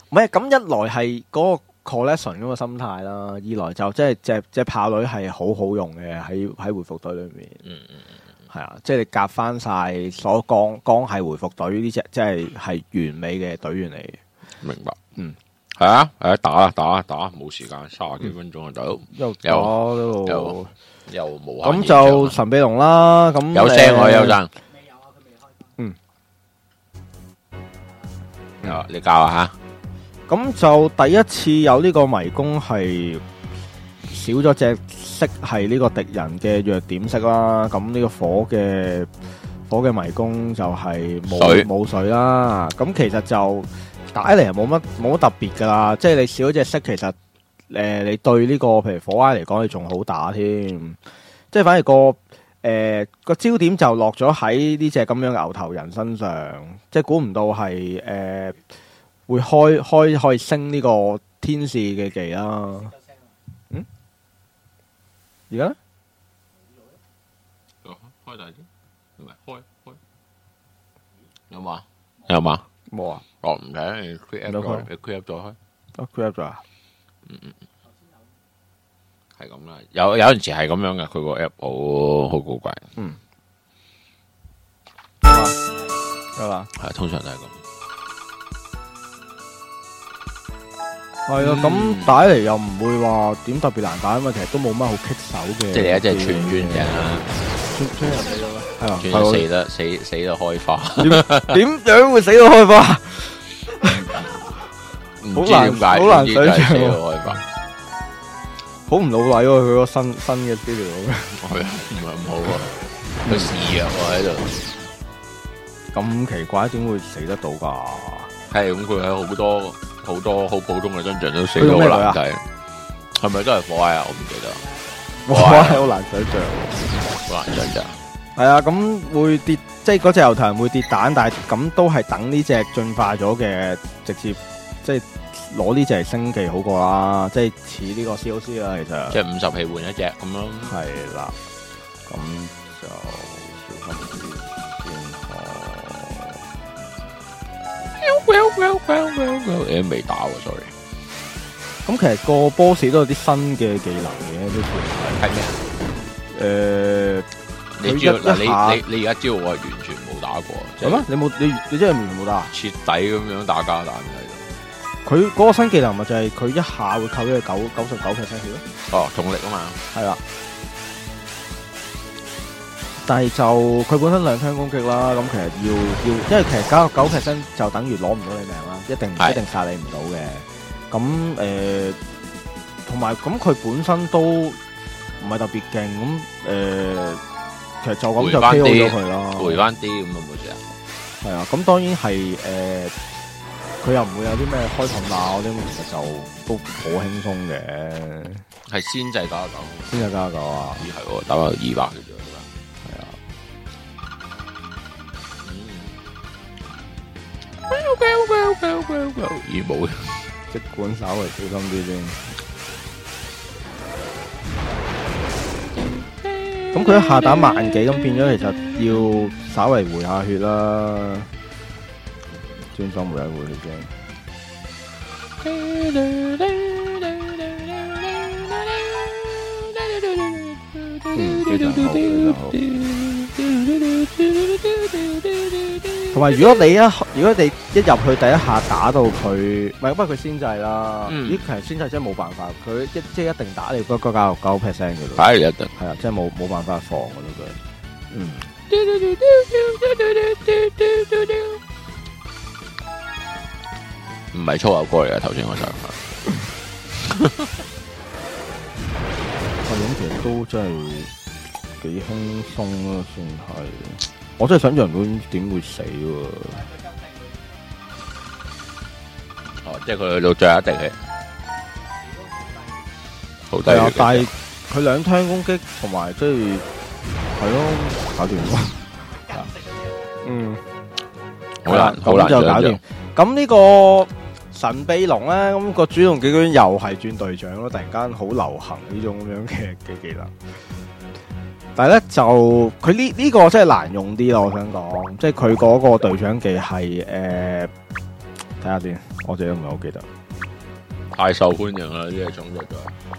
唔係咁一來係嗰個 collection 嗰個心態啦，二來就即係隻隻豹女係好好用嘅喺喺回復隊裏面。 嗯嗯係啊，即係你夾翻晒所講講係回復隊呢隻，即係係完美嘅隊員嚟嘅。 明白。 嗯， 係啊，誒打啦打啦打，冇時間，三十幾分鐘就到， 又打又又又無限咁就神秘龍啦。咁有聲我有陣。 嗯， 啊，你教下。 咁就第一次有呢個迷宮係少咗隻色係呢個敵人嘅弱點色啦。咁呢個火嘅火嘅迷宮就係冇冇水啦。咁其實就打嚟係冇乜冇乜特別噶啦。即係你少咗隻色，其實誒、呃、你對呢、這個譬如火埃嚟講，你仲好打添。即係反而個誒、呃、個焦點就落咗喺呢隻咁樣嘅牛頭人身上。即係估唔到係誒。呃會開開可以升呢個天使嘅技啦。嗯，而家咧開大啲，唔係開開有嘛有嘛冇啊？ 哦唔使你 create 咗，你 create 咗開， 啊 create 咗啊？ 嗯嗯，係咁啦。有有陣時係咁樣嘅，佢個 app 好好古怪。嗯， 有嘛？ 係通常都係咁。 係啊，咁打嚟又唔會話點特別難打，因為其實都冇乜好棘手嘅。 即係你一隻串圈嘅啦， 串串人死咗咩？係啊， 串死得死死到開花。 點樣會死到開花？ 唔知點解， 好難想象。 死到開花， 好唔老禮喎！佢個新新嘅資料咁樣。 係啊，唔係咁好啊，佢試啊，我喺度。 咁奇怪，點會死得到㗎？ 係咁，佢喺好多。好多好普通嘅真像都死到好難睇，係咪都係火埃啊？我唔記得。 火埃好難想象， 好難想象。 係啊，咁會跌，即係嗰隻牛頭人會跌蛋，但係咁都係等呢隻進化咗嘅，直接即係攞呢隻升技好過啦，即係似呢個 C O C 啦，其實。 即係五十氣換一隻咁咯。係啦， 咁就小心啲先好。 誒，未打喎 ，sorry。 咁其實個 boss 都有啲新嘅技能嘅，都係咩啊？ 誒， 你知道你你你而家知道我係完全冇打過， 係咩？你冇你你真係完全冇打？ 徹底咁樣打加彈喺度。佢嗰個新技能咪就係佢一下會扣咗佢九九十九 percent 血咯。 哦，重力啊嘛。係啦。 但係就佢本身兩槍攻擊啦，咁其實要要，因為其實加個九 percent 就等於攞唔到你命啦，一定一定殺你唔到嘅。咁誒，同埋咁佢本身都唔係特別勁，咁誒，其實就咁就 K O 咗佢啦。 回翻啲咁啊冇事啊。 係啊，咁當然係誒，佢又唔會有啲咩開盾啊嗰啲，其實就都好輕鬆嘅。 係先制加九， 先制加九啊？ 咦係喎，打到二百嘅啫。咦冇嘅， 即管稍微小心啲先。咁佢一下打萬幾，咁變咗其實要稍微回下血啦，專心回下回血先。嗯，非常好，非常好。同埋，如果你一如果你一入去第一下打到佢，唔係，不過佢先制啦。 嗯， 咦，其實先制真係冇辦法，佢一即係一定打你嗰嗰九十九 percent 嘅咯。 係一定係啊，即係冇冇辦法防嘅咯佢。嗯。 唔係粗口歌嚟嘅，頭先我想。 我諗其實都真係幾輕鬆啦，算係。我真係想象佢點會死喎。 哦，即係佢去到最後一定係好低。 係啊，但係佢兩槍攻擊同埋即係係咯，搞掂咯。嗯， 好難，好難就搞掂。咁呢個神秘龍咧，咁個主動技居然又係轉隊長咯，突然間好流行呢種咁樣嘅嘅技能。但係咧就佢呢呢個真係難用啲咯，我想講，即係佢嗰個隊長技係誒，睇下先， 我自己都唔係好記得。 太受歡迎啦！呢隻種族就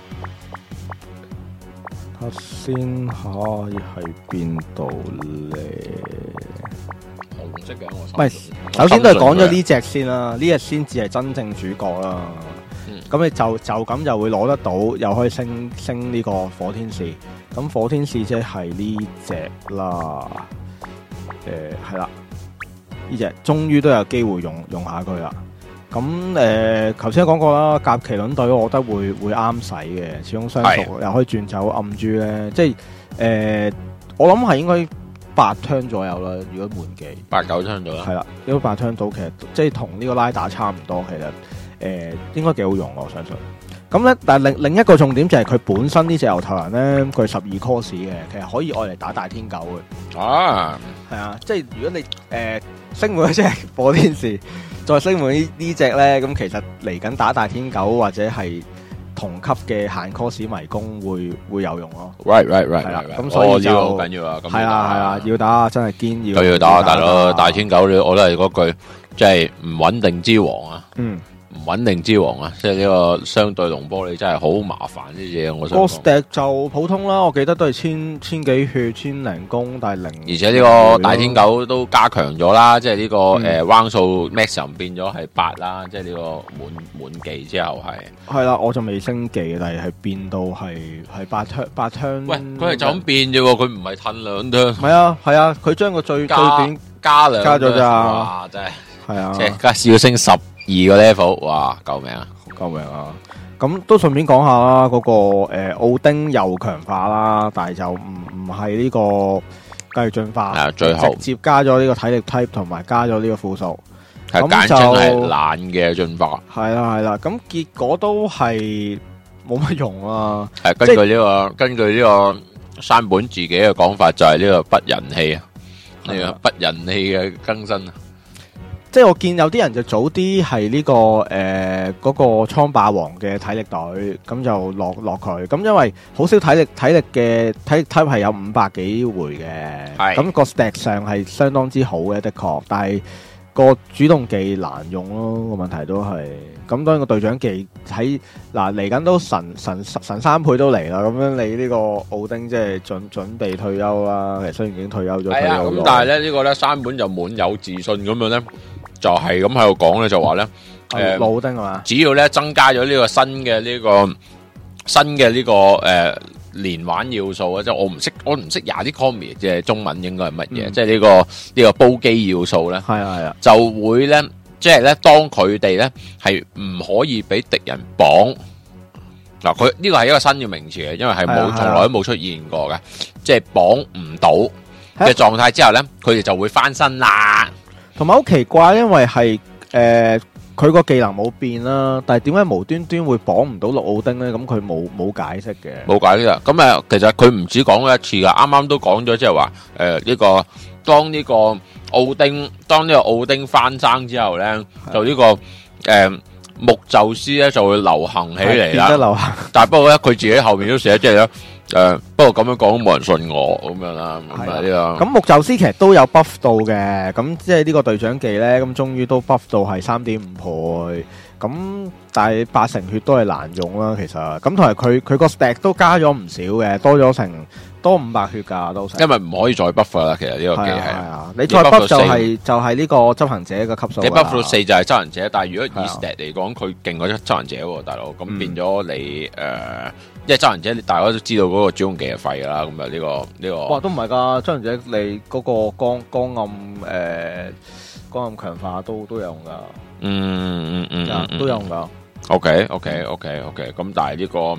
睇下先下係邊度咧？ 紅色嘅我唔係，首先都係講咗呢隻先啦，呢隻先至係真正主角啦。咁、嗯、你就就咁就會攞得到，又可以升升呢個火天使。咁火天使即係呢隻啦。誒係啦，呢隻終於都有機會用用下佢啦。咁誒，頭先講過啦，甲麒麟隊我覺得會會啱使嘅，始終相熟又可以轉走暗珠咧，即係誒、呃，我諗係應該八槍左右啦。如果滿技八九槍左右， 係啦，如果八槍到，其實即係同呢個拉打差唔多，其實誒、呃、應該幾好用，我相信。咁咧，但係另另一個重點就係佢本身呢隻牛頭人咧，佢十二 cost 嘅，其實可以愛嚟打大天狗嘅。 啊， 係啊，即係如果你誒、呃、升滿一隻火天使。再升滿呢呢隻咧，咁其實嚟緊打大天狗或者係同級嘅限 cos 迷宮會會有用咯。 Right right right，係啦， 咁所以就好緊要啊。 係啊係啊，要打真係堅要。 佢要打大佬，大天狗我都係嗰句，即係唔穩定之王啊。嗯。唔穩定之王啊，即係呢個相對龍波，你真係好麻煩呢嘢。我想講。個 stack 就普通啦，我記得都係千千幾血、千零攻，但係零。 而且呢個大天狗都加強咗啦，即係呢個誒彎數 maximum 變咗係八啦，即係呢個滿滿技之後係。 係啦，我就未升技，但係係變到係係八槍八槍。 喂，佢係就咁變啫喎，佢唔係褪兩槍。 係啊係啊，佢將個最最短加兩加咗咋？ 哇，真係係啊， 即係加要升十。二個 level， 哇！救命啊！ 救命啊！咁都順便講下啦，嗰、那個誒奧、呃、丁又強化啦，但係就唔唔係呢個繼續進化， 係最後直接加咗呢個體力 type 同埋加咗呢個輔屬， 係簡稱係懶嘅進化。 係啦係啦，咁結果都係冇乜用啊！ 係根據呢、這個根據呢個山本自己嘅講法，就係呢個不人氣啊，呢、這個不人氣嘅更新啊。 即係我見有啲人就早啲係呢個誒嗰、呃那個蒼霸王嘅體力隊，咁就落落佢。咁因為好少體力體力嘅體力 type 係有五百幾回嘅，咁、那個 stack 上係相當之好嘅，的確。但係個主動技難用咯，個問題都係。咁當然個隊長技喺嗱嚟緊都神神神三倍都嚟啦。咁樣你呢個奧丁即係準準備退休啦。其實雖然已經退休咗， 係啊。咁但係咧呢、這個咧山本就滿有自信咁樣咧。就係咁喺度講咧，就話咧，誒， 奧丁係嘛？ 只要咧增加咗呢個新嘅呢、這個新嘅呢、這個誒、呃、連環要素啊，即係我唔識，我唔識廿啲 commie 即係中文應該係乜嘢？即係呢個呢、這個煲機要素咧，係啊係啊，就會咧，即係咧，當佢哋咧係唔可以俾敵人綁嗱，佢呢個係一個新嘅名詞嘅，因為係冇從來都冇出現過嘅，即係綁唔到嘅狀態之後咧，佢哋就會翻身啦。 同埋好奇怪，因為係誒佢個技能冇變啦，但係點解無端端會綁唔到落奧丁咧？咁佢冇冇解釋嘅， 冇解釋。咁誒，其實佢唔止講咗一次噶，啱啱都講咗，即係話誒呢個當呢個奧丁當呢個奧丁翻生之後咧，就呢、這個誒、呃、木宙斯咧就會流行起嚟啦。流行，但係不過咧佢自己後面都寫即係咧。誒、呃，不過咁樣講都冇人信我咁樣啦，咁啊呢個。咁木宙斯其實都有 buff 到嘅，咁即係呢個隊長技咧，咁終於都 buff 到係三點五倍，咁但係八成血都係難用啦，其實。咁同埋佢佢個 stack 都加咗唔少嘅，多咗成多五百血噶都成。 因為唔可以再 buff 啦，其實呢個技係。 係啊，你再 buff 就係、是、就係、是、呢個執行者嘅級數。 你 buff 到四就係執行者，但係如果以 stat 嚟講，佢勁過執行者喎，大佬。咁變咗你誒。嗯呃即係執行者，大家都知道嗰個主動技係廢噶啦，咁啊呢個呢、這個。哇， 都唔係噶，執行者你嗰個光光暗誒、呃、光暗強化都都有用噶。 嗯嗯嗯，嗯， 都有用噶。 OK OK OK OK，咁但係呢、這個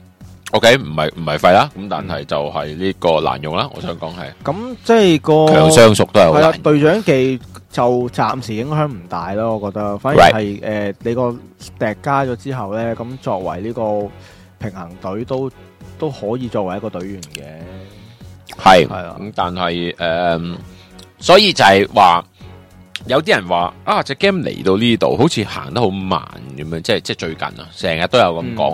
OK 唔係唔係廢啦，咁但係就係呢個難用啦。我想講係。 咁即係個強相熟都係好難。 隊長技就暫時影響唔大咯，我覺得。反而係誒、right. 呃、你個 stack 加咗之後咧，咁作為呢、這個。平衡隊都都可以作為一個隊員嘅， 係係啊，咁但係誒、呃，所以就係話有啲人話啊，隻 game 嚟到呢度好似行得好慢咁樣，即係即係最近啊，成日都有咁講啊，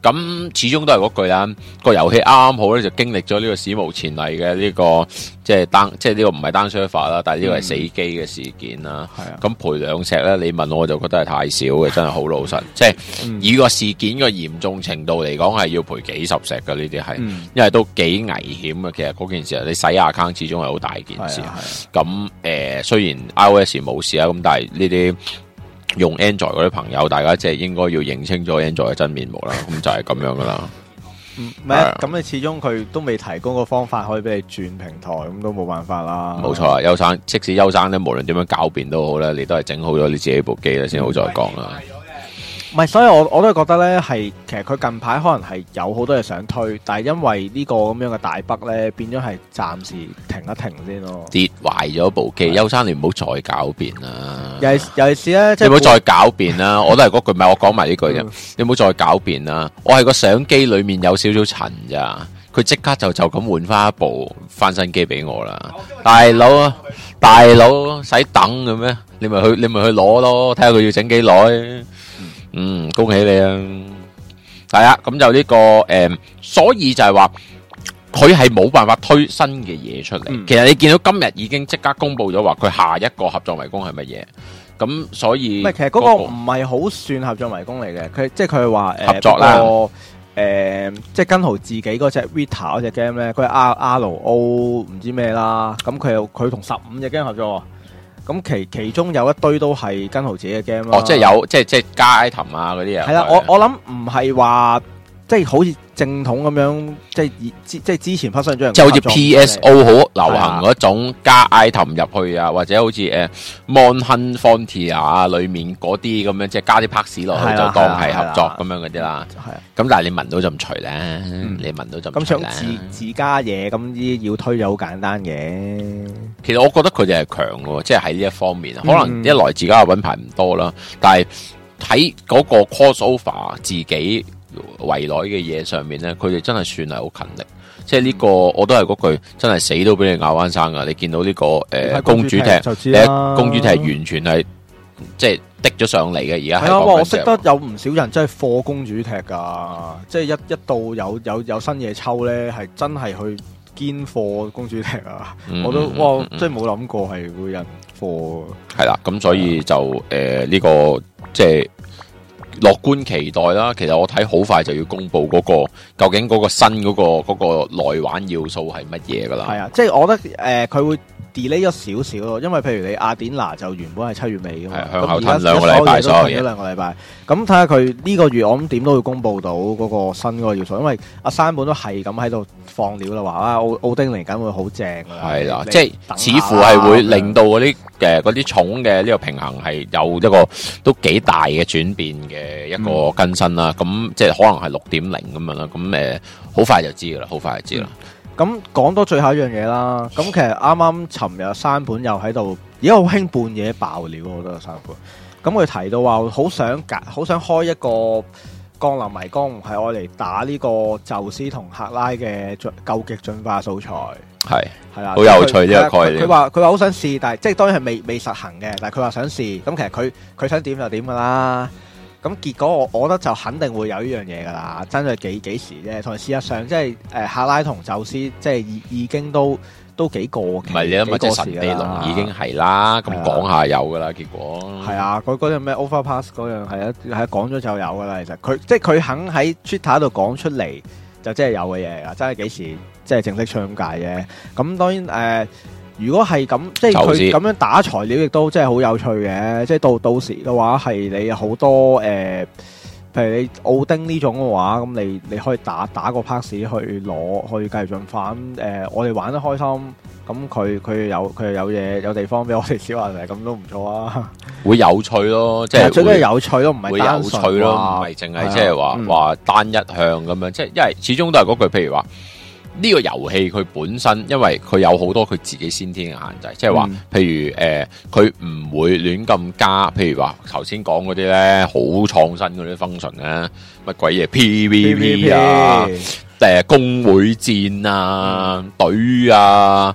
咁始終都係嗰句啦，個遊戲啱啱好咧就經歷咗呢個史無前例嘅呢、這個即係單即係呢個唔係單 server 啦，但係呢個係死機嘅事件啦。係、嗯、啊，咁賠兩石咧，你問我就覺得係太少嘅，真係好老實。即係、嗯、以個事件嘅嚴重程度嚟講，係要賠幾十石嘅呢啲係，因為都幾危險嘅。其實嗰件事你洗 account 始終係好大件事。咁誒、呃，雖然 iOS 冇事啊，咁但係呢啲。用 Android 嗰啲朋友，大家即係應該要認清咗 Android 嘅真面目啦。咁就係咁樣噶啦。 唔係，咁你始終佢都未提供個方法可以俾你轉平台，咁都冇辦法啦。 冇錯啊，邱生，即使邱生咧，無論點樣狡辯都好咧，你都係整好咗你自己部機咧，先好再講啦。 唔係，所以我我都係覺得咧，係其實佢近排可能係有好多嘢想推，但係因為呢個咁樣嘅大北咧，變咗係暫時停一停先咯。跌壞咗部機，邱生你唔好再狡辯啦。 尤其尤其是咧，即係你唔好再狡辯啦。我都係嗰句，唔係我講埋呢句啫。你唔好再狡辯啦。我係個相機裏面有少少塵咋，佢即刻就就咁換翻一部翻新機俾我啦。大佬啊，大佬使等嘅咩？你咪去你咪去攞咯，睇下佢要整幾耐。嗯，恭喜你啊！係啊，咁就呢、這個誒、呃，所以就係話佢係冇辦法推新嘅嘢出嚟。嗯、其實你見到今日已經即刻公布咗話佢下一個合作迷宮係乜嘢，咁所以唔係，其實嗰個唔係好算合作迷宮嚟嘅。佢即係佢係話合作啦，誒、 呃，即係根豪自己嗰隻 Vita 嗰隻 game 咧，佢係 R R O 唔知咩啦，咁佢又佢同十五隻 game 合作。咁其其中有一堆都係跟豪自己嘅 game 啦。 哦，即係有，即係即係加 item 啊嗰啲啊。 係啦，我我諗唔係話即係好似正統咁樣，即係即係之前發生咗， 即係好似 P S O 好流行嗰種加 item 入去啊，或者好似誒 Monhun Frontier 裏面嗰啲咁樣，即係加啲 parts 落去就當係合作咁樣嗰啲啦。係啊，咁但係你聞到就唔除咧，嗯、你聞到就唔除咧。咁想自自家嘢，咁啲要推就好簡單嘅。 其實我覺得佢哋係強嘅，即係喺呢一方面，可能一來自家嘅品牌唔多啦，嗯、但係喺嗰個 crossover 自己圍內嘅嘢上面咧，佢哋真係算係好勤力。即係呢個我都係嗰句，真係死都俾你咬翻生噶。你見到呢、這個誒、呃、公主踢，誒公主踢完全係即係滴咗上嚟嘅。而家係啊， 我識得有唔少人真係貨公主踢噶，即係一一到有有有新嘢抽咧，係真係去堅貨公主踢啊！嗯、我都哇，即係冇諗過係會有人貨。係啦，咁所以就誒呢、呃這個即係。樂觀期待啦，其實我睇好快就要公布嗰、那個究竟嗰個新嗰、那個嗰、那個內玩要素係乜嘢噶啦。係啊，即係我覺得誒佢、呃、會 delay 咗少少咯，因為譬如你亞典娜就原本係七月尾噶嘛，向後褪兩個禮拜，所有嘢兩個禮拜。咁睇下佢呢個月我諗點都會公布到嗰個新嗰個要素，因為阿山本都係咁喺度放料啦，話啊奧奧丁嚟緊會好正噶啦。係啦，即係似乎係會令到嗰啲誒嗰啲重嘅呢個平衡係有一個都幾大嘅轉變嘅一個更新啦。咁、嗯、即係可能係六點零咁樣啦。咁誒好快就知噶啦，好快就知啦。咁講、嗯、多最後一樣嘢啦。咁其實啱啱尋日山本又喺度，而家好興半夜爆料，我覺得山本。咁佢提到話好想好想開一個降臨迷宮，係愛嚟打呢個宙斯同克拉嘅究極進化素材。係係啦，好有趣呢個概念。佢話佢話好想試，但係即係當然係未未實行嘅。但係佢話想試，咁其實佢佢想點就點噶啦。咁結果我我覺得就肯定會有呢樣嘢噶啦。真係幾幾時啫？同埋事實上即係誒克拉同宙斯即係已已經都。都幾過期，唔係你諗下，即係神秘龍已經係啦，咁講下有噶啦，結果係啊，嗰嗰樣咩 Overpass 嗰樣係啊，係講咗就有噶啦，其實佢即係佢肯喺 Twitter 度講出嚟，就即係有嘅嘢啊，真係幾時即係正式出咁解嘅。咁當然誒、呃，如果係咁，即係佢咁樣打材料，亦都真係好有趣嘅。即係到到時嘅話，係你好多誒。呃譬如你奧丁呢種嘅話，咁你你可以打打個 pass 去攞，去繼續進化。咁、呃、我哋玩得開心，咁佢佢有佢有嘢有地方俾我哋小下嚟，咁都唔錯啊！會有趣咯，即係最緊要有趣咯，唔係單純會有趣咯，唔係淨係即係話話單一向咁樣。即係因為始終都係嗰句，譬如話。呢個遊戲佢本身，因為佢有好多佢自己先天嘅限制，即係話，譬如誒，佢、呃、唔會亂咁加，譬如話頭先講嗰啲咧，好創新嗰啲 function 咧，乜鬼嘢 P V P 啊，誒、呃、公會戰啊，隊、嗯、啊，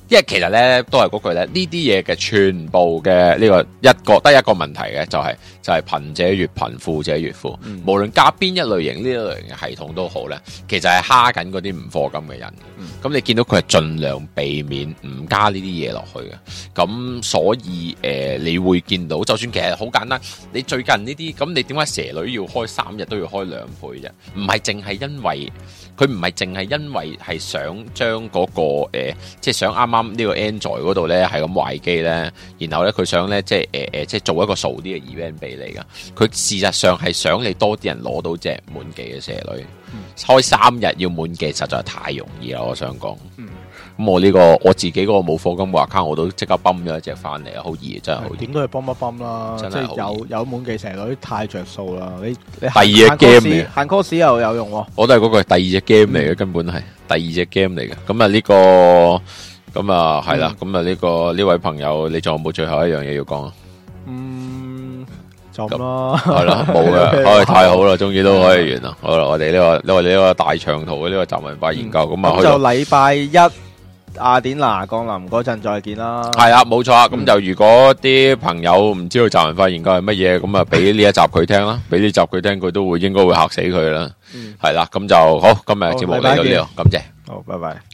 因為其實咧都係嗰句咧，呢啲嘢嘅全部嘅呢個一個得一個問題嘅，就係、是、就係、是、貧者越貧，富者越富。嗯、無論加邊一類型呢一類型嘅系統都好咧，其實係蝦緊嗰啲唔課金嘅人。咁、嗯、你見到佢係盡量避免唔加呢啲嘢落去嘅。咁所以誒、呃，你會見到，就算其實好簡單，你最近呢啲咁，你點解蛇女要開三日都要開兩倍啫？唔係淨係因為。佢唔係淨係因為係想將嗰、那個、呃、即係想啱啱呢個 Android 嗰度咧係咁壞機咧，然後咧佢想咧即係誒誒即係做一個傻啲嘅 event 俾你噶。佢事實上係想你多啲人攞到隻滿技嘅蛇女，嗯、開三日要滿技實在太容易啦！我想講。嗯咁我呢、這個我自己嗰個冇課金嘅 account 我都即刻泵咗一隻翻嚟啊！好易真係好易， 點都係泵一泵啦，即係有有滿技蛇女太着數啦！你你第二隻 game 嚟， 限 course 又有用喎。 我都係嗰個第二隻 game 嚟嘅，嗯、根本係第二隻 game 嚟嘅。咁啊呢個咁啊係啦，咁啊呢個呢位朋友，你仲有冇最後一樣嘢要講啊？ 嗯，就咁啦， 係啦，冇嘅，唉太好啦，終於都可以完啦。好啦，我哋呢、這個我哋呢個大長途嘅呢個集文化研究咁啊， 嗯、就禮拜一。雅典娜降臨嗰陣再見啦， 係啦，冇錯啊。咁、嗯、就如果啲朋友唔知道集文化研究係乜嘢，咁啊俾呢一集佢聽啦，俾呢集佢聽，佢都會應該會嚇死佢啦。係啦、嗯，咁就好，今日嘅節目嚟到呢度，感謝， 好，拜拜。